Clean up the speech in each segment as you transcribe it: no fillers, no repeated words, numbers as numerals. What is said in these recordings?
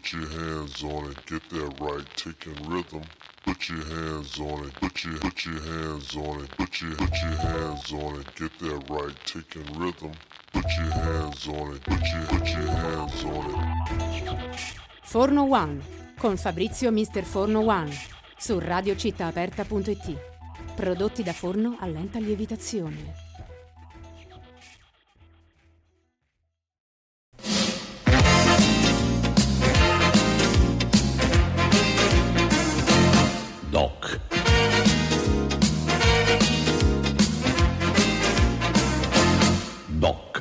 Put your hands on it, get that right, taking rhythm. Put your hands on it, put your hands on it, put your hands on it, get that right, taking rhythm. Put your hands on it, put your hands on it. Forno One con Fabrizio Mister Forno One su radiocittaaperta.it. Prodotti da forno a lenta lievitazione. Doc. Doc.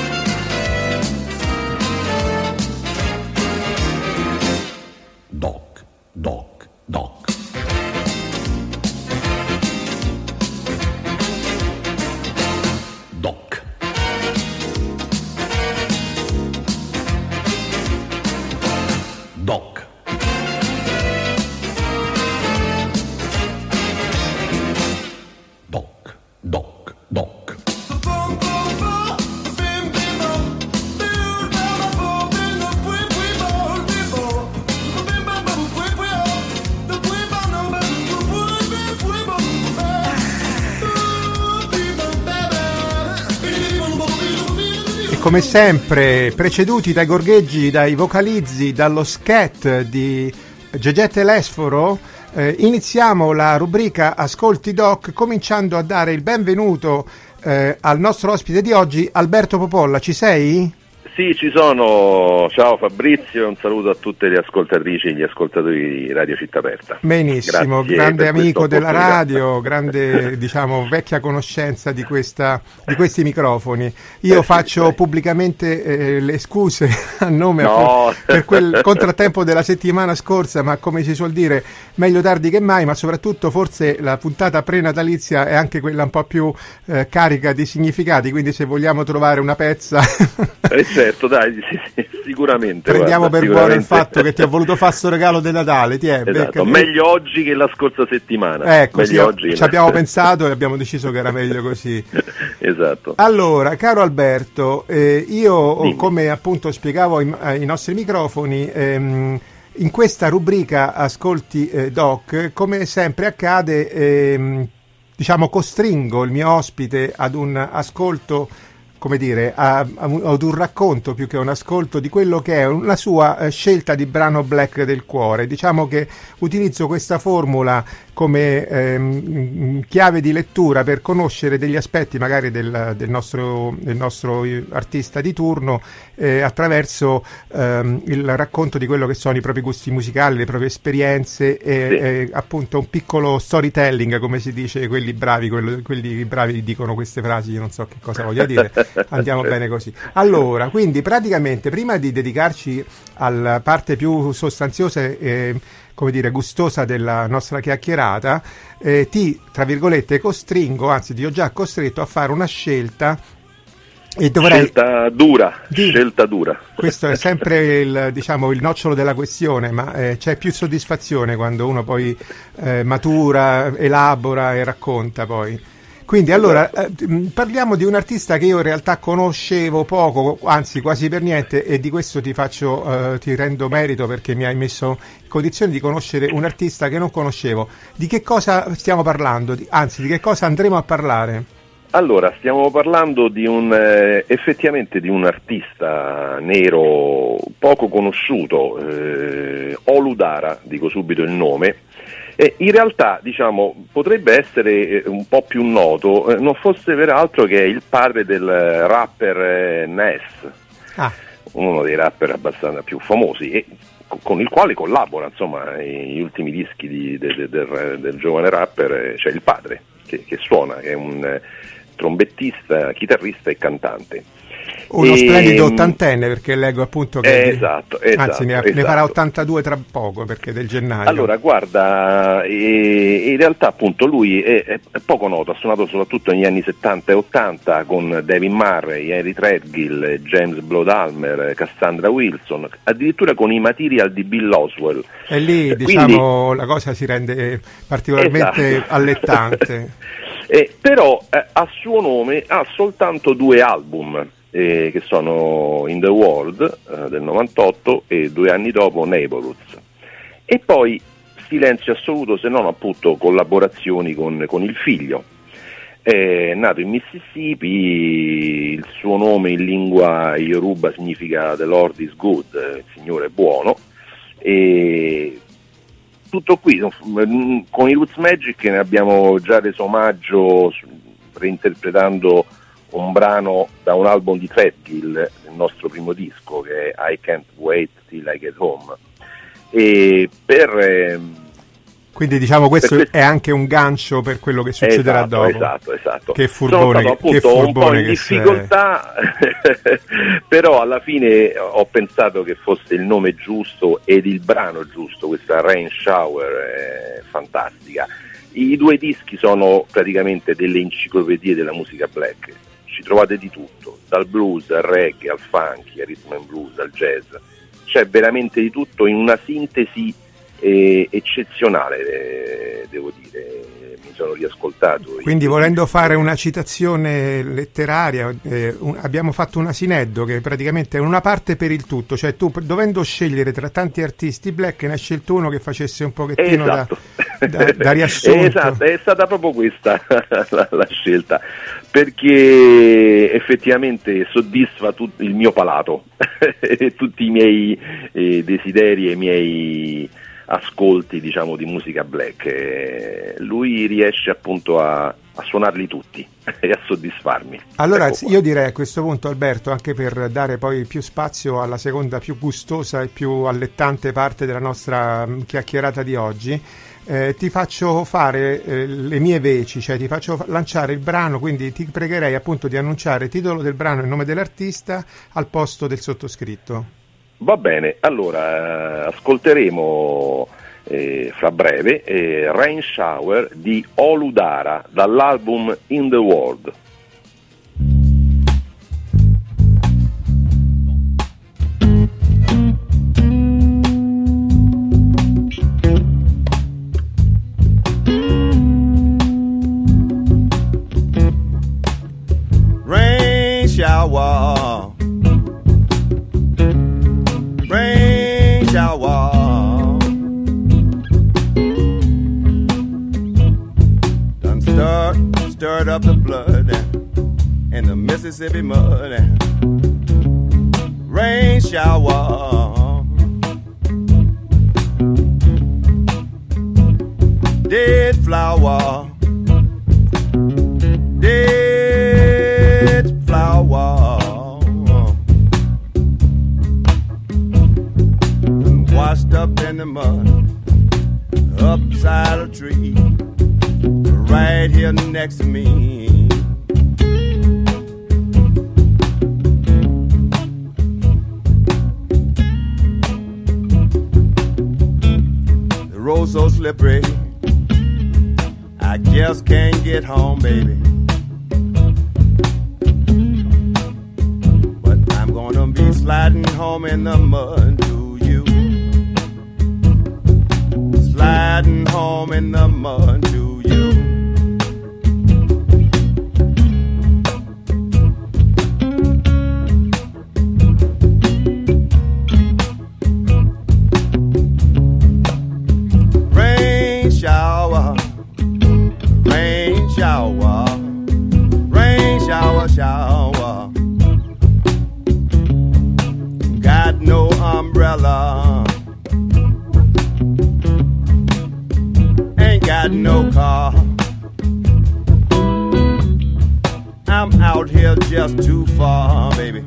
Doc. Doc. Doc. Doc. Doc. Doc, doc, doc. E come sempre, preceduti dai gorgheggi, dai vocalizzi, dallo scat di Gegè Telesforo, iniziamo la rubrica Ascolti Doc cominciando a dare il benvenuto al nostro ospite di oggi, Alberto Popolla. Ci sei? Sì, ci sono. Ciao Fabrizio, un saluto a tutte le ascoltatrici e gli ascoltatori di Radio Città Aperta. Benissimo, Grazie grande per amico questa della opportunità. radio, grande vecchia conoscenza di questi microfoni. Io faccio pubblicamente le scuse a nome No. per quel contrattempo della settimana scorsa, ma come si suol dire meglio tardi che mai, ma soprattutto forse la puntata prenatalizia è anche quella un po' più carica di significati, quindi se vogliamo trovare una pezza Certo, dai, sì, sicuramente. prendiamo guarda, per buono il sicuramente. fatto che ti ho voluto fare sto regalo di Natale. Esatto, meglio oggi che la scorsa settimana. Ecco, sì, meglio oggi. ci abbiamo pensato e abbiamo deciso che era meglio così. Esatto. Allora, caro Alberto, io Dimmi. come appunto spiegavo ai nostri microfoni, in questa rubrica Ascolti Doc, come sempre accade, costringo il mio ospite ad un ascolto, come dire, ad un racconto più che un ascolto di quello che è una sua scelta di brano black del cuore. Diciamo che utilizzo questa formula come chiave di lettura per conoscere degli aspetti magari del nostro artista di turno attraverso il racconto di quello che sono i propri gusti musicali, le proprie esperienze e appunto un piccolo storytelling, come si dice, quelli bravi dicono queste frasi, io non so che cosa voglia dire. Andiamo bene così. Allora, quindi praticamente prima di dedicarci alla parte più sostanziosa e come dire gustosa della nostra chiacchierata, ti, tra virgolette, costringo, anzi ti ho già costretto a fare una scelta e dovrei... Scelta dura. Questo è sempre il nocciolo della questione, ma c'è più soddisfazione quando uno poi matura, elabora e racconta poi. Quindi allora parliamo di un artista che io in realtà conoscevo poco, anzi quasi per niente, e di questo ti rendo merito perché mi hai messo in condizione di conoscere un artista che non conoscevo. Di che cosa stiamo parlando? Anzi, di che cosa andremo a parlare? Allora, stiamo parlando di effettivamente di un artista nero poco conosciuto, Olu Dara, dico subito il nome. In realtà, potrebbe essere un po' più noto, non fosse peraltro che è il padre del rapper Nas, uno dei rapper abbastanza più famosi e con il quale collabora, insomma, gli ultimi dischi del giovane rapper, c'è il padre che suona, che è un trombettista, chitarrista e cantante. Uno splendido ottantenne, perché leggo appunto che anzi ne farà 82 tra poco, perché del gennaio. Allora guarda, in realtà appunto lui è poco noto, ha suonato soprattutto negli anni 70 e 80 con David Murray, Henry Threadgill, James Bloodalmer, Cassandra Wilson, addirittura con i Material di Bill Oswell. E lì Quindi, la cosa si rende particolarmente allettante. Però a suo nome ha soltanto 2 album. che sono In the World del 98 e 2 anni dopo Neighborhoods. E poi silenzio assoluto, se non appunto collaborazioni con il figlio. È nato in Mississippi, il suo nome in lingua Yoruba significa The Lord is good, il Signore è buono, e tutto qui. Con i Roots Magic ne abbiamo già reso omaggio reinterpretando un brano da un album di Threadgill, il nostro primo disco, che è I Can't Wait Till I Get Home. E quindi diciamo questo è anche un gancio per quello che succederà dopo. Esatto. Che furbone, sono stato appunto che furbone un po' in difficoltà, però alla fine ho pensato che fosse il nome giusto ed il brano giusto. Questa Rain Shower è fantastica. I 2 dischi sono praticamente delle enciclopedie della musica black. Ci trovate di tutto, dal blues al reggae, al funky, al rhythm and blues, al jazz. C'è veramente di tutto in una sintesi eccezionale, devo dire. Mi sono riascoltato. Quindi, volendo fare una citazione letteraria, abbiamo fatto un asineddo che praticamente è una parte per il tutto, cioè tu, dovendo scegliere tra tanti artisti black, ne hai scelto uno che facesse un pochettino da riassunto. Esatto, è stata proprio questa la scelta, perché effettivamente soddisfa il mio palato e tutti i miei desideri e i miei ascolti, diciamo, di musica black. Lui riesce appunto a suonarli tutti e a soddisfarmi. Allora ecco, io direi a questo punto, Alberto, anche per dare poi più spazio alla seconda, più gustosa e più allettante parte della nostra chiacchierata di oggi, ti faccio fare le mie veci, cioè ti faccio lanciare il brano, quindi ti pregherei appunto di annunciare il titolo del brano e il nome dell'artista al posto del sottoscritto. Va bene, allora ascolteremo fra breve Rain Shower di Oludara dall'album In the World. Rain shower, rain shower, done stirred up the blood in the Mississippi mud. Rain shower, dead flower, dead flower, washed up in the mud, upside a tree, right here next to me. The road so slippery, I just can't get home, baby. But I'm gonna be sliding home in the mud to you. Sliding home in the mud to you. Rain shower, rain shower, rain shower, shower. Got no umbrella, ain't got no car. I'm out here just too far, baby.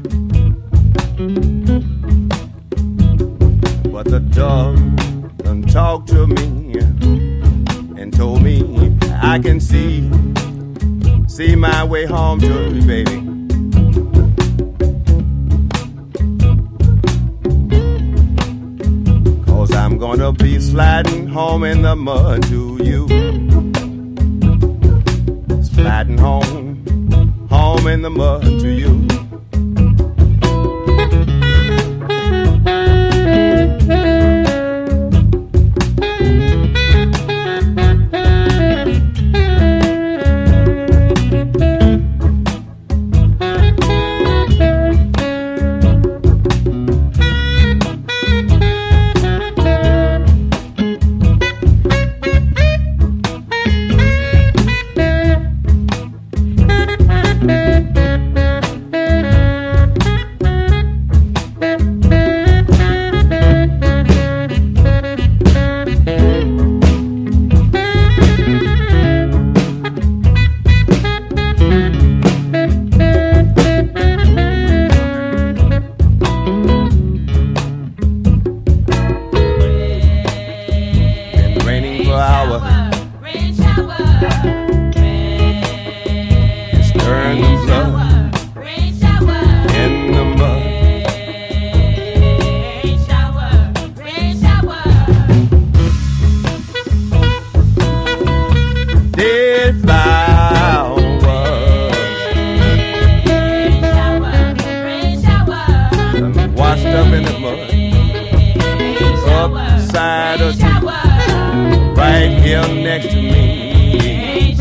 But the dove done talked to me and told me I can see my way home to you, baby. Cause I'm gonna be sliding home in the mud to you. Sliding home in the mud to you. shower, stirring the blood in the mud. Dead flowers washed up in the mud, upside of right here next to me.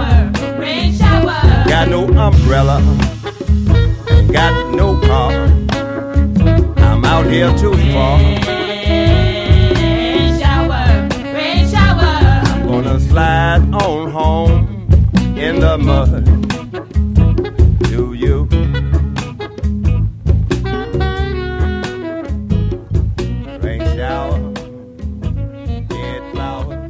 Got no umbrella, got no car, I'm out here too far. I'm gonna slide on home in the mud. Do you? Rain shower, dead flower.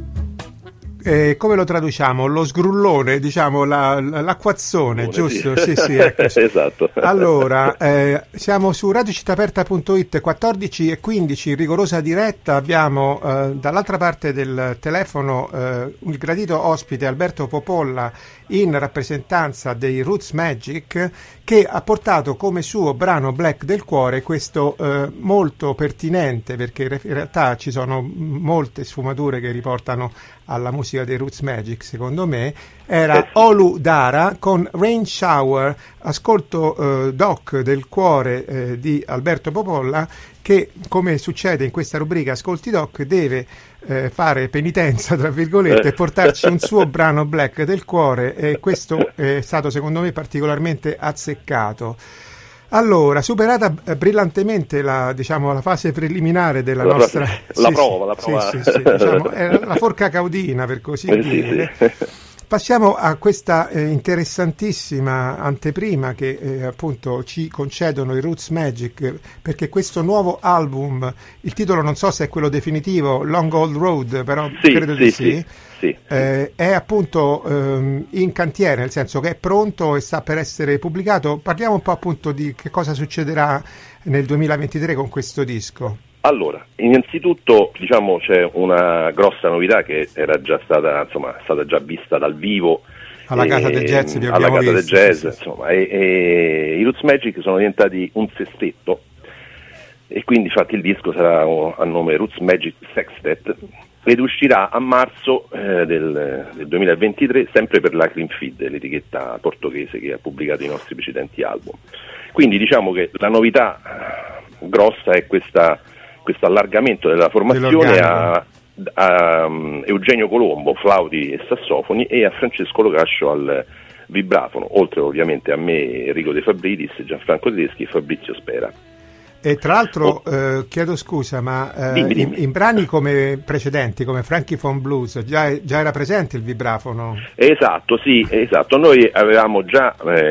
Come lo traduciamo? Lo sgrullone, diciamo, l'acquazzone, giusto? Sì, ecco. Esatto. Allora, siamo su radiocittaaperta.it, 14:15, in rigorosa diretta. Abbiamo dall'altra parte del telefono il gradito ospite Alberto Popolla, in rappresentanza dei Roots Magic, che ha portato come suo brano Black del Cuore questo molto pertinente, perché in realtà ci sono molte sfumature che riportano alla musica dei Roots Magic, secondo me, era Olu Dara con Rain Shower. Ascolto Doc del Cuore di Alberto Popolla, che, come succede in questa rubrica Ascolti Doc, deve fare penitenza, tra virgolette, e portarci un suo brano Black del Cuore, e questo è stato secondo me particolarmente azzeccato. Allora, superata brillantemente la fase preliminare della nostra... La prova. Sì, diciamo, è la forca caudina, per così dire. Sì. Passiamo a questa interessantissima anteprima che appunto ci concedono i Roots Magic, perché questo nuovo album, il titolo non so se è quello definitivo, Long Old Road, però credo di sì. È appunto in cantiere, nel senso che è pronto e sta per essere pubblicato. Parliamo un po' appunto di che cosa succederà nel 2023 con questo disco. Allora, innanzitutto diciamo c'è una grossa novità che era già stata già vista dal vivo alla Casa del Jazz, insomma, e i Roots Magic sono diventati un sestetto, e quindi infatti il disco sarà a nome Roots Magic Sextet ed uscirà a marzo del 2023, sempre per la Clean Feed, l'etichetta portoghese che ha pubblicato i nostri precedenti album. Quindi diciamo che la novità grossa è questo allargamento della formazione a Eugenio Colombo, flauti e sassofoni, e a Francesco Locascio al vibrafono, oltre ovviamente a me, Enrico De Fabritis, Gianfranco Tedeschi e Fabrizio Spera. E tra l'altro chiedo scusa, ma dimmi. In brani come precedenti, come Frankie Von Blues, già era presente il vibrafono? Esatto. Noi avevamo già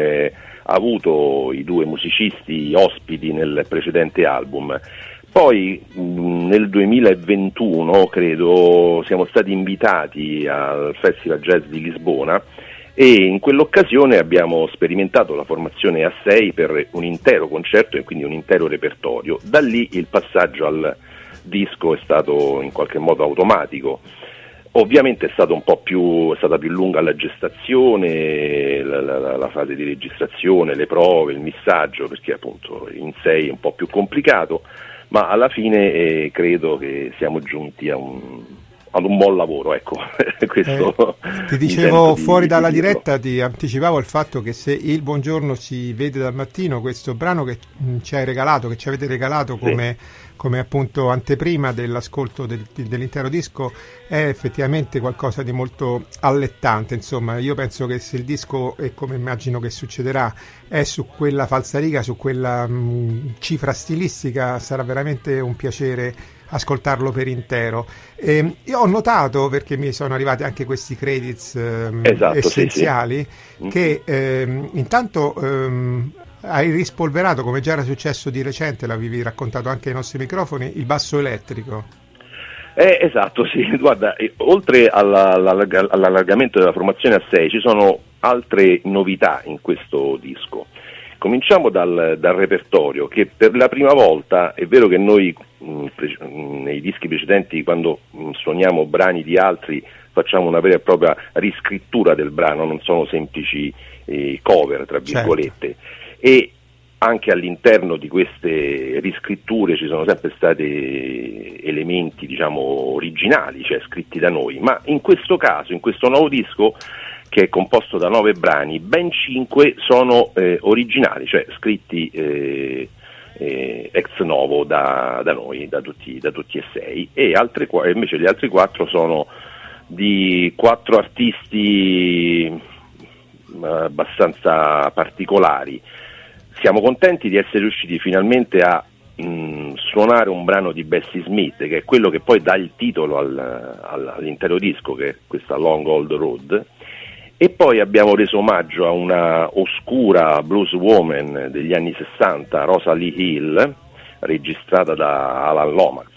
avuto i due musicisti ospiti nel precedente album. Poi nel 2021, credo, siamo stati invitati al Festival Jazz di Lisbona, e in quell'occasione abbiamo sperimentato la formazione a 6 per un intero concerto e quindi un intero repertorio. Da lì il passaggio al disco è stato in qualche modo automatico. Ovviamente è stata più lunga la gestazione, la fase di registrazione, le prove, il missaggio, perché appunto in 6 è un po' più complicato, ma alla fine credo che siamo giunti ad un buon lavoro, ecco. Questo ti dicevo fuori dalla diretta, ti anticipavo il fatto che se il Buongiorno si vede dal mattino, questo brano che ci avete regalato come appunto anteprima dell'ascolto dell'intero disco, è effettivamente qualcosa di molto allettante. Insomma, io penso che se il disco, e come immagino che succederà, è su quella falsariga, su quella cifra stilistica, sarà veramente un piacere ascoltarlo per intero. Io ho notato, perché mi sono arrivati anche questi credits essenziali, sì. Che intanto hai rispolverato, come già era successo di recente, l'avevi raccontato anche ai nostri microfoni, il basso elettrico. Esatto, sì. Guarda, oltre all'allargamento della formazione a 6 ci sono altre novità in questo disco. cominciamo dal repertorio, che per la prima volta, è vero che noi nei dischi precedenti, quando suoniamo brani di altri, facciamo una vera e propria riscrittura del brano, non sono semplici cover, tra virgolette, e anche all'interno di queste riscritture ci sono sempre stati elementi, diciamo, originali, cioè scritti da noi, ma in questo caso, in questo nuovo disco, che è composto da 9 brani, ben 5 sono originali, cioè scritti ex novo da noi, da tutti e 6, e invece gli altri 4 sono di 4 artisti abbastanza particolari. Siamo contenti di essere riusciti finalmente a suonare un brano di Bessie Smith, che è quello che poi dà il titolo all'intero disco, che è questa Long Old Road, e poi abbiamo reso omaggio a una oscura blues woman degli anni 60, Rosalie Hill, registrata da Alan Lomax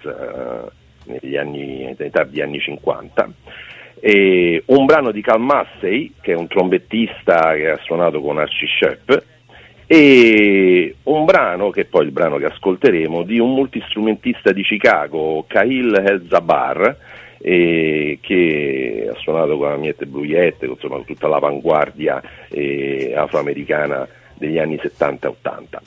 nei tardi anni 50, e un brano di Cal Massey, che è un trombettista che ha suonato con Archie Shepp, e un brano, che è poi il brano che ascolteremo, di un multistrumentista di Chicago, Khalil El-Zabar, che ha suonato con Amiette Bruyette, insomma con tutta l'avanguardia afroamericana degli anni 70 e 80.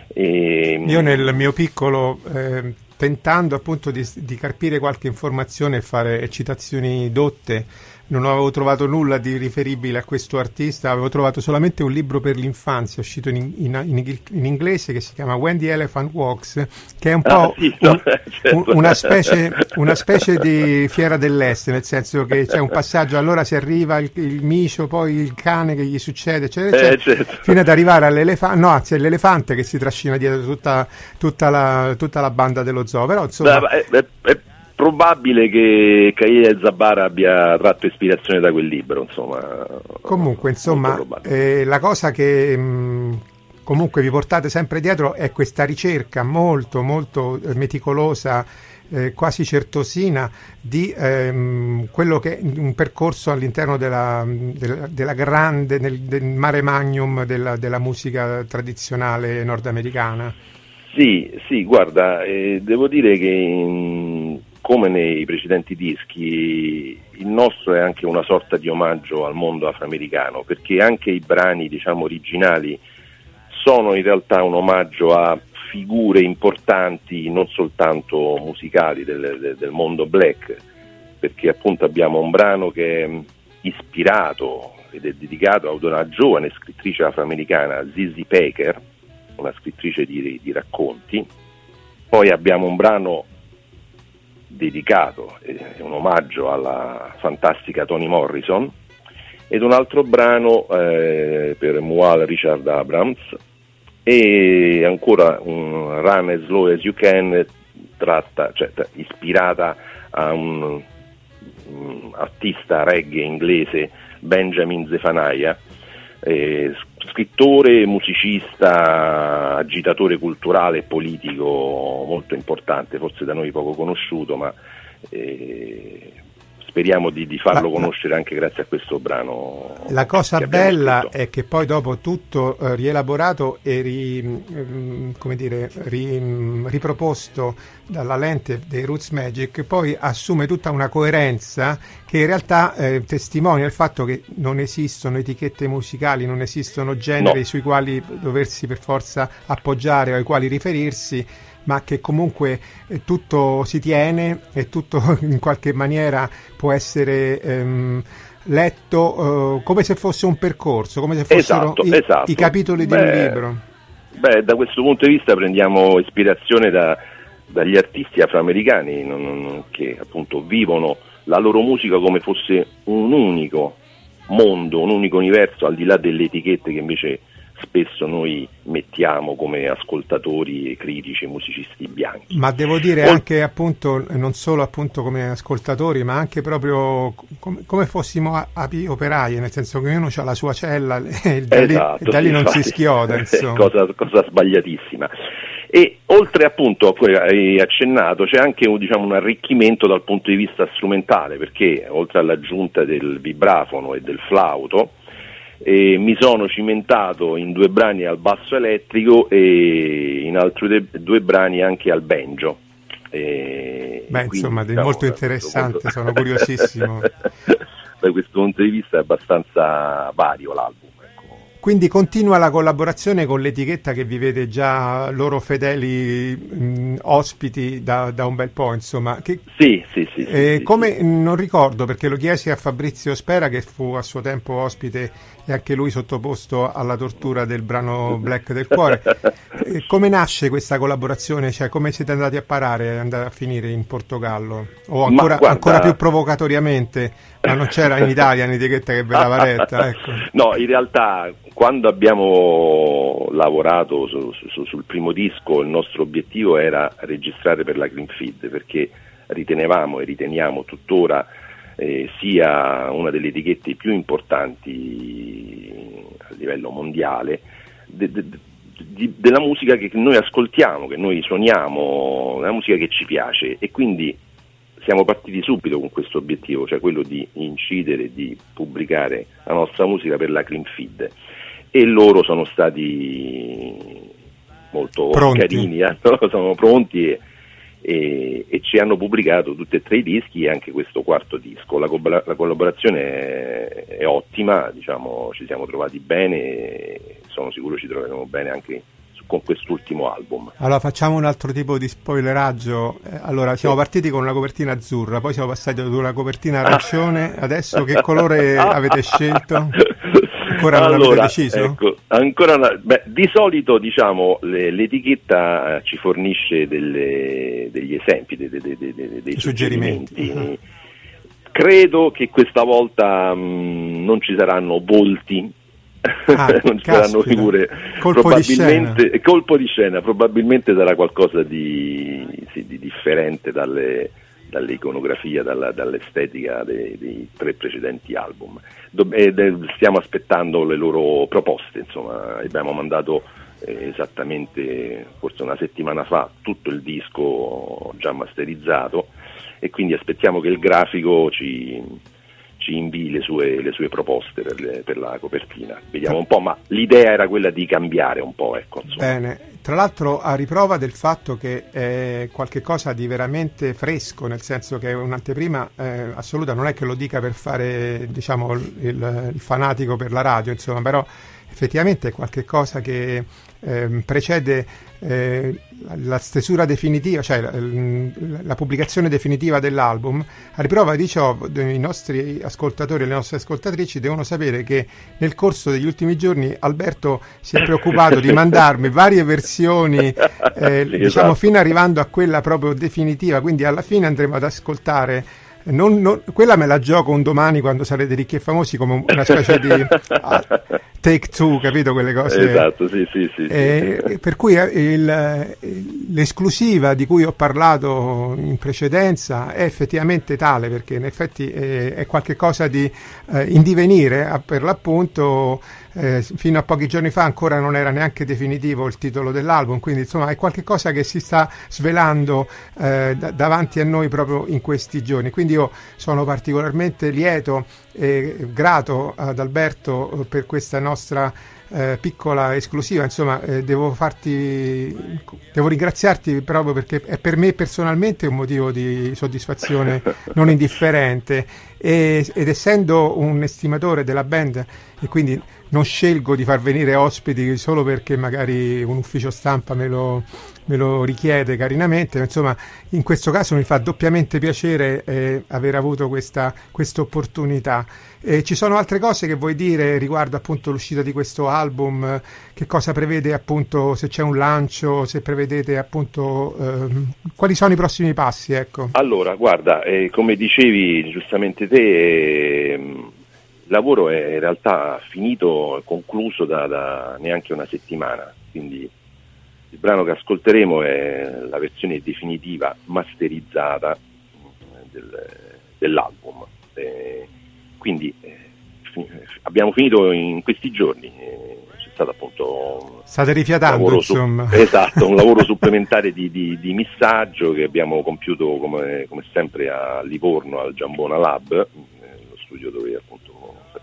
Io nel mio piccolo, tentando appunto di carpire qualche informazione e fare citazioni dotte, non avevo trovato nulla di riferibile a questo artista, avevo trovato solamente un libro per l'infanzia uscito in inglese, che si chiama When the Elephant Walks, che è un po' una specie di Fiera dell'Est, nel senso che c'è un passaggio, allora si arriva il micio, poi il cane che gli succede, eccetera, fino ad arrivare all'elefante, no, anzi l'elefante che si trascina dietro tutta la banda dello zoo, però insomma... È probabile che Khalil El-Zabar abbia tratto ispirazione da quel libro, insomma. Comunque, insomma, la cosa che comunque vi portate sempre dietro è questa ricerca molto, molto meticolosa, quasi certosina, di quello che è un percorso all'interno della grande, del mare magnum della musica tradizionale nordamericana. Sì, guarda, devo dire che come nei precedenti dischi, il nostro è anche una sorta di omaggio al mondo afroamericano, perché anche i brani, diciamo, originali sono in realtà un omaggio a figure importanti, non soltanto musicali, del mondo black, perché appunto abbiamo un brano che è ispirato ed è dedicato ad una giovane scrittrice afroamericana, Zizi Packer, una scrittrice di racconti. Poi abbiamo un brano dedicato, un omaggio alla fantastica Toni Morrison, ed un altro brano per Mual Richard Abrams, e ancora un Run As Slow As You Can, ispirata a un artista reggae inglese, Benjamin Zephaniah, scrittore, musicista, agitatore culturale e politico molto importante, forse da noi poco conosciuto, ma speriamo di farlo conoscere anche grazie a questo brano. La cosa bella è che poi dopo tutto rielaborato e riproposto dalla lente dei Roots Magic, poi assume tutta una coerenza che in realtà testimonia il fatto che non esistono etichette musicali, non esistono generi sui quali doversi per forza appoggiare o ai quali riferirsi, ma che comunque tutto si tiene e tutto in qualche maniera può essere letto come se fosse un percorso, come se fossero i capitoli di un libro. Da questo punto di vista prendiamo ispirazione dagli artisti afroamericani che appunto vivono la loro musica come fosse un unico mondo, un unico universo, al di là delle etichette che invece spesso noi mettiamo come ascoltatori e critici e musicisti bianchi. Ma devo dire anche appunto non solo appunto come ascoltatori, ma anche proprio come fossimo api operaie, nel senso che ognuno ha la sua cella e da lì non si schioda, insomma. Cosa sbagliatissima. E oltre appunto a cui hai accennato, c'è anche un arricchimento dal punto di vista strumentale, perché oltre all'aggiunta del vibrafono e del flauto e mi sono cimentato in 2 brani al basso elettrico e in altri 2 brani anche al banjo. Insomma, molto interessante, sono curiosissimo. Da questo punto di vista è abbastanza vario l'album. Quindi continua la collaborazione con l'etichetta che vi vede già loro fedeli ospiti da un bel po', insomma. Sì. Come non ricordo, perché lo chiesi a Fabrizio Spera, che fu a suo tempo ospite e anche lui sottoposto alla tortura del brano Black del Cuore. Come nasce questa collaborazione? Cioè, come siete andati a parare e andare a finire in Portogallo? O ancora più provocatoriamente, ma non c'era in Italia un'etichetta che ve l'aveva retta? Ecco. No, in realtà quando abbiamo lavorato sul primo disco, il nostro obiettivo era registrare per la Green Feed, perché ritenevamo e riteniamo tuttora sia una delle etichette più importanti a livello mondiale della musica che noi ascoltiamo, che noi suoniamo, la musica che ci piace, e quindi siamo partiti subito con questo obiettivo, cioè quello di incidere, di pubblicare la nostra musica per la Clean Feed, e loro sono stati molto carini, sono pronti e ci hanno pubblicato tutti e 3 i dischi e anche questo 4º disco. La collaborazione è ottima, diciamo, ci siamo trovati bene e sono sicuro ci troveremo bene anche con quest'ultimo album. Allora facciamo un altro tipo di spoileraggio. Allora siamo partiti con una copertina azzurra, poi siamo passati ad una copertina arancione. Adesso che colore avete scelto? Ancora non l'avete deciso? Ecco, di solito, diciamo, l'etichetta ci fornisce degli esempi, dei suggerimenti. Credo che questa volta non ci saranno volti, non ci saranno figure, colpo di scena, probabilmente sarà qualcosa di differente dall'iconografia, dall'estetica dei 3 precedenti album. Stiamo aspettando le loro proposte, insomma. Abbiamo mandato esattamente forse una settimana fa tutto il disco già masterizzato, e quindi aspettiamo che il grafico ci invii le sue proposte per la copertina. Vediamo un po', ma l'idea era quella di cambiare un po', ecco, insomma. Bene, tra l'altro a riprova del fatto che è qualche cosa di veramente fresco, nel senso che è un'anteprima assoluta, non è che lo dica per fare, diciamo, il fanatico per la radio, insomma, però effettivamente è qualche cosa che precede la stesura definitiva, cioè la pubblicazione definitiva dell'album. A riprova di ciò, i nostri ascoltatori e le nostre ascoltatrici devono sapere che nel corso degli ultimi giorni Alberto si è preoccupato di mandarmi varie versioni, sì, diciamo, fino arrivando a quella proprio definitiva, quindi alla fine andremo ad ascoltare. Quella me la gioco un domani quando sarete ricchi e famosi, come una specie di take two, capito, quelle cose? Esatto, sì. Per cui l'esclusiva di cui ho parlato in precedenza è effettivamente tale, perché in effetti è qualche cosa di in divenire, per l'appunto. Fino a pochi giorni fa ancora non era neanche definitivo il titolo dell'album, quindi insomma è qualche cosa che si sta svelando davanti a noi proprio in questi giorni. Quindi io sono particolarmente lieto e grato ad Alberto per questa nostra piccola esclusiva, insomma. Devo ringraziarti proprio perché è per me personalmente un motivo di soddisfazione non indifferente, ed essendo un estimatore della band, e quindi non scelgo di far venire ospiti solo perché magari un ufficio stampa me lo richiede carinamente, insomma, in questo caso mi fa doppiamente piacere aver avuto questa opportunità. Ci sono altre cose che vuoi dire riguardo appunto l'uscita di questo album? Che cosa prevede, appunto, se c'è un lancio, se prevedete appunto quali sono i prossimi passi, ecco? Allora, guarda, come dicevi giustamente te, il lavoro è in realtà finito, concluso da neanche una settimana, quindi il brano che ascolteremo è la versione definitiva masterizzata dell'album. Quindi abbiamo finito in questi giorni, c'è stato appunto state rifiatando, insomma. Esatto, un lavoro supplementare di missaggio che abbiamo compiuto come sempre a Livorno al Giambona Lab, lo studio dove appunto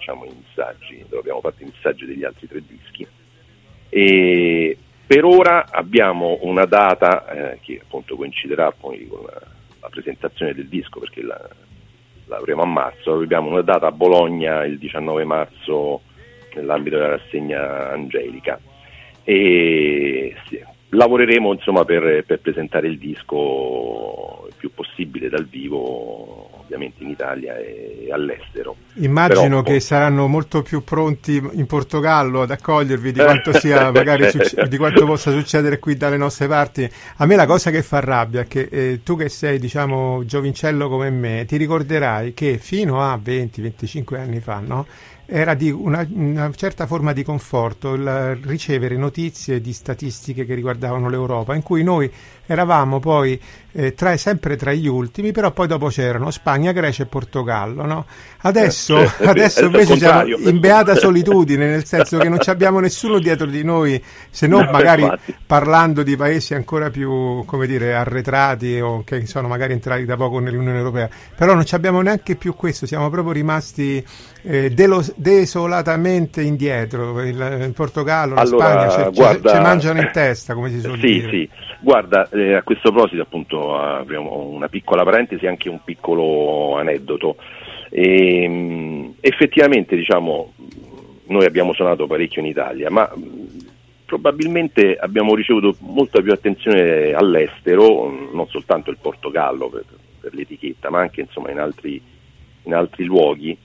facciamo i missaggi, dove abbiamo fatto i missaggi degli altri 3 dischi. E per ora abbiamo una data che appunto coinciderà poi con la presentazione del disco, perché l'avremo a marzo. Abbiamo una data a Bologna il 19 marzo nell'ambito della rassegna Angelica, e lavoreremo insomma per presentare il disco il più possibile dal vivo, ovviamente in Italia e all'estero. Immagino che saranno molto più pronti in Portogallo ad accogliervi di quanto sia magari di quanto possa succedere qui dalle nostre parti. A me la cosa che fa rabbia è che tu, che sei diciamo giovincello come me, ti ricorderai che fino a 20-25 anni fa, no? Era di una certa forma di conforto il ricevere notizie di statistiche che riguardavano l'Europa, in cui noi eravamo poi sempre tra gli ultimi, però poi dopo c'erano Spagna, Grecia e Portogallo, no? Adesso invece siamo in beata solitudine, nel senso che non abbiamo nessuno dietro di noi, se non magari parlando di paesi ancora più, come dire, arretrati o che sono magari entrati da poco nell'Unione Europea, però non abbiamo neanche più questo, siamo proprio rimasti desolatamente indietro. Il Portogallo, la Spagna ci mangiano in testa, come si suol dire. Sì, guarda, a questo proposito appunto apriamo una piccola parentesi, anche un piccolo aneddoto. Effettivamente diciamo noi abbiamo suonato parecchio in Italia, ma probabilmente abbiamo ricevuto molta più attenzione all'estero, non soltanto il Portogallo per l'etichetta, ma anche insomma in altri luoghi.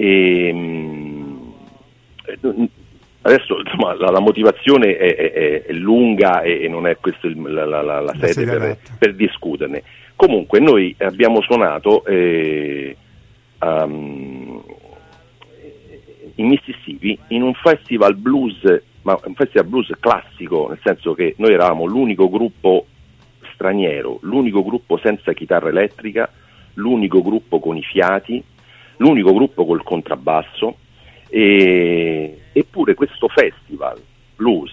Adesso insomma la motivazione è lunga e non è questa la sede per discuterne. Comunque noi abbiamo suonato in Mississippi in un festival blues, ma un festival blues classico, nel senso che noi eravamo l'unico gruppo straniero, l'unico gruppo senza chitarra elettrica, l'unico gruppo con i fiati, l'unico gruppo col contrabbasso, eppure questo festival blues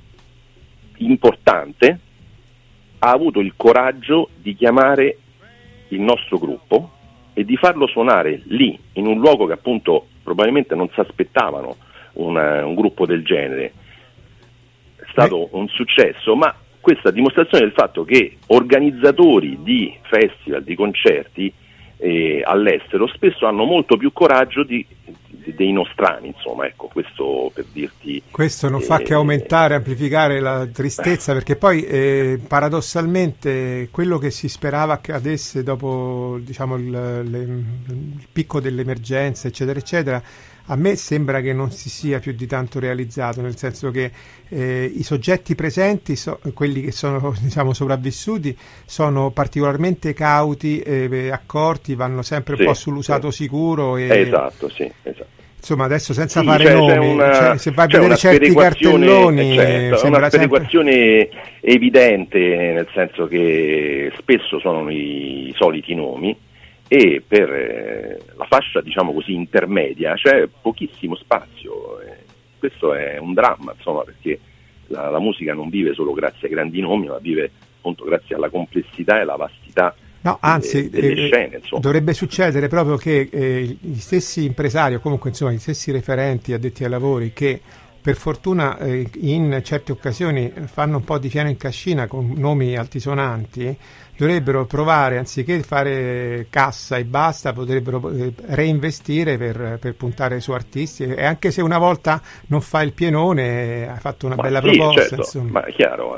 importante ha avuto il coraggio di chiamare il nostro gruppo e di farlo suonare lì, in un luogo che appunto probabilmente non si aspettavano un gruppo del genere. È stato un successo, ma questa dimostrazione del fatto che organizzatori di festival, di concerti all'estero spesso hanno molto più coraggio dei nostrani, insomma, ecco, questo per dirti. Questo non fa che aumentare, amplificare la tristezza, perché poi paradossalmente quello che si sperava accadesse dopo, diciamo, il picco dell'emergenza, eccetera eccetera, a me sembra che non si sia più di tanto realizzato, nel senso che i soggetti presenti, quelli che sono diciamo sopravvissuti, sono particolarmente cauti, accorti, vanno sempre un po' sull'usato sicuro. Esatto. Insomma, adesso senza fare nomi, se vai a vedere certi cartelloni, è una sperequazione evidente, nel senso che spesso sono i soliti nomi, e per la fascia diciamo così intermedia c'è pochissimo spazio. Questo è un dramma, insomma, perché la musica non vive solo grazie ai grandi nomi, ma vive appunto grazie alla complessità e alla vastità. No, anzi, delle scene, dovrebbe succedere proprio che gli stessi impresari, o comunque insomma gli stessi referenti addetti ai lavori, che per fortuna in certe occasioni fanno un po' di fieno in cascina con nomi altisonanti, dovrebbero provare, anziché fare cassa e basta, potrebbero reinvestire per puntare su artisti, e anche se una volta non fa il pienone, hai fatto una bella proposta. Certo, ma è chiaro,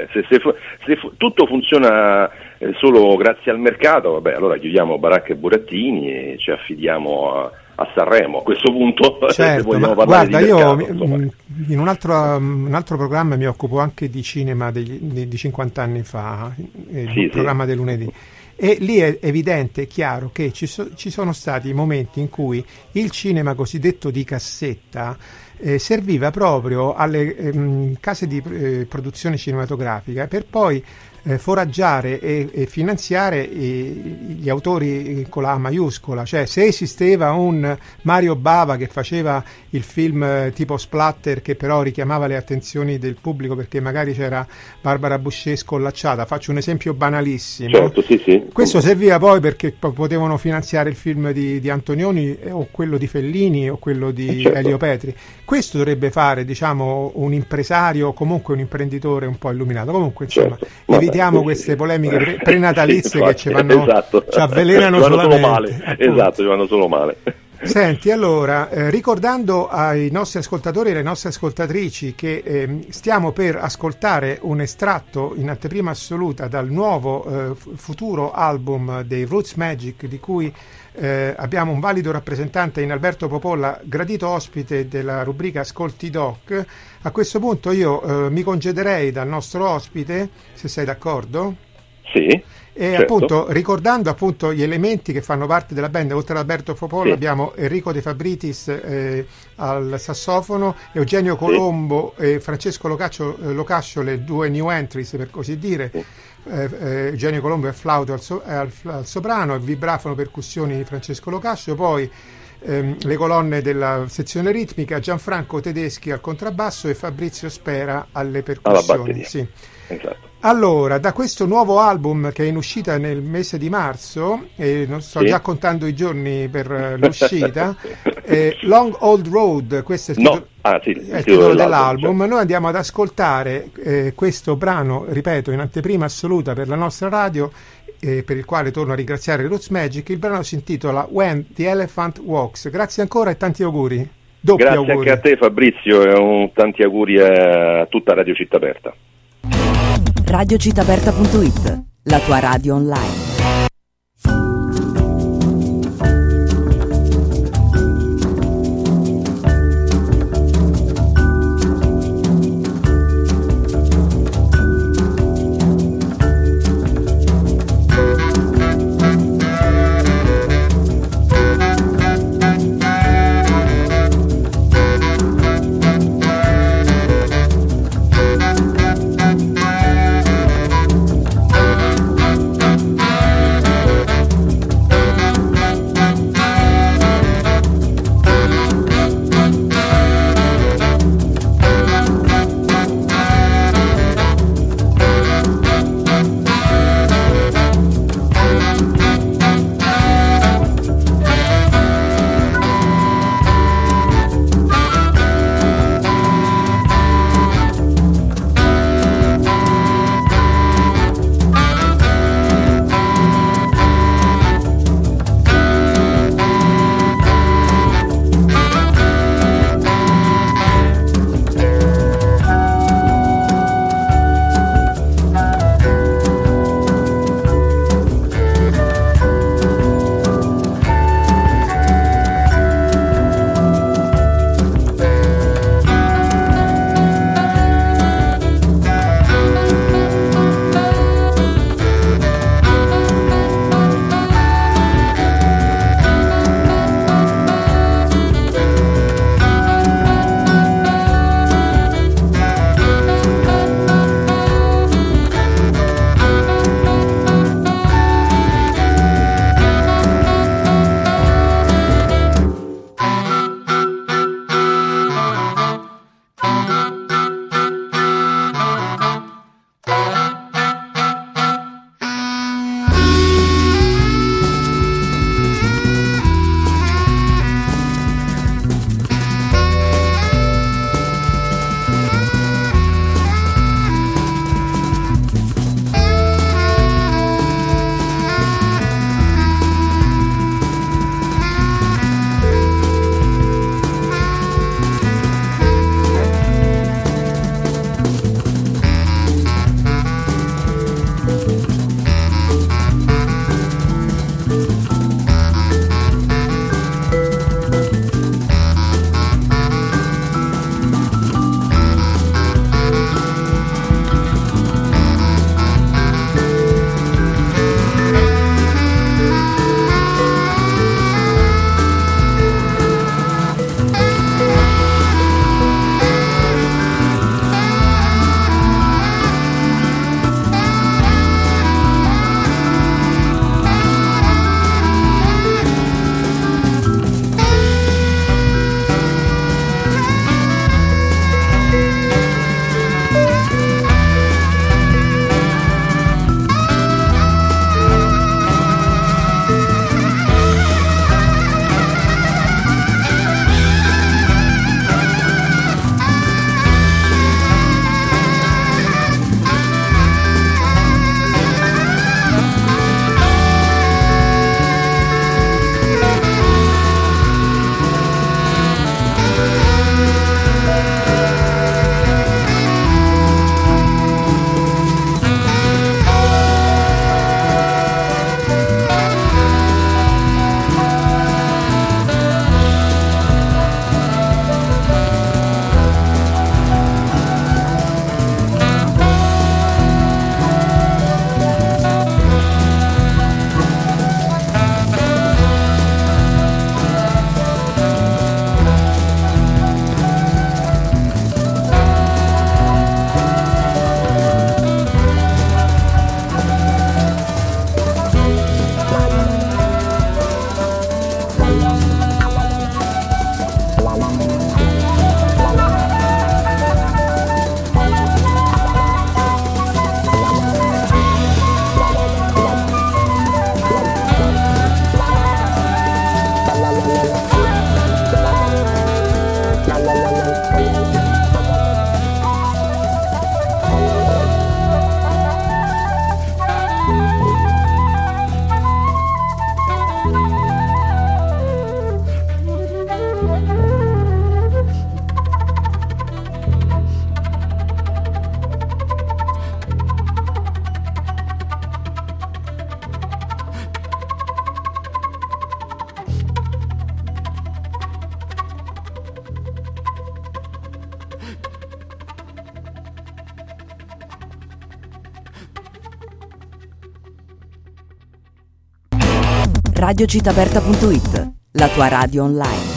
se tutto funziona solo grazie al mercato, vabbè, allora chiudiamo baracche e burattini e ci affidiamo a Sanremo a questo punto. Certo, ma guarda, io in un altro programma mi occupo anche di cinema di 50 anni fa, il programma del lunedì, e lì è evidente, è chiaro che ci sono stati momenti in cui il cinema cosiddetto di cassetta serviva proprio alle case di produzione cinematografica per poi foraggiare e finanziare gli autori con la A maiuscola. Cioè, se esisteva un Mario Bava che faceva il film tipo splatter che però richiamava le attenzioni del pubblico perché magari c'era Barbara Boucher scollacciata, faccio un esempio banalissimo, certo, sì. Questo serviva poi perché potevano finanziare il film di Antonioni o quello di Fellini o quello di Elio Petri. Questo dovrebbe fare, diciamo, un impresario o comunque un imprenditore un po' illuminato. Comunque, insomma, evitiamo queste polemiche prenatalizie che ci avvelenano solamente. Male. Esatto, ci vanno solo male. Senti, allora, ricordando ai nostri ascoltatori e alle nostre ascoltatrici che stiamo per ascoltare un estratto in anteprima assoluta dal nuovo futuro album dei Roots Magic, di cui abbiamo un valido rappresentante in Alberto Popolla, gradito ospite della rubrica Ascolti Doc. A questo punto io mi congederei dal nostro ospite, se sei d'accordo. Sì. E certo. Appunto, ricordando appunto gli elementi che fanno parte della band, oltre ad Alberto Popolla abbiamo Enrico De Fabritis al sassofono, Eugenio Colombo e Francesco Locascio, le due new entries per così dire. Eugenio Colombo è flauto al soprano, e vibrafono percussioni di Francesco Locascio, poi le colonne della sezione ritmica, Gianfranco Tedeschi al contrabbasso e Fabrizio Spera alle percussioni. Sì. Esatto. Allora, da questo nuovo album che è in uscita nel mese di marzo, e non sto già contando i giorni per l'uscita, Long Old Road, questo è il titolo dell'album. Noi andiamo ad ascoltare questo brano, ripeto, in anteprima assoluta per la nostra radio, per il quale torno a ringraziare Roots Magic. Il brano si intitola When the Elephant Walks. Grazie ancora e tanti auguri. Grazie auguri. Anche a te Fabrizio e tanti auguri a tutta Radio Città Aperta. Radiocittaaperta.it, la tua radio online. radiocittaaperta.it, la tua radio online.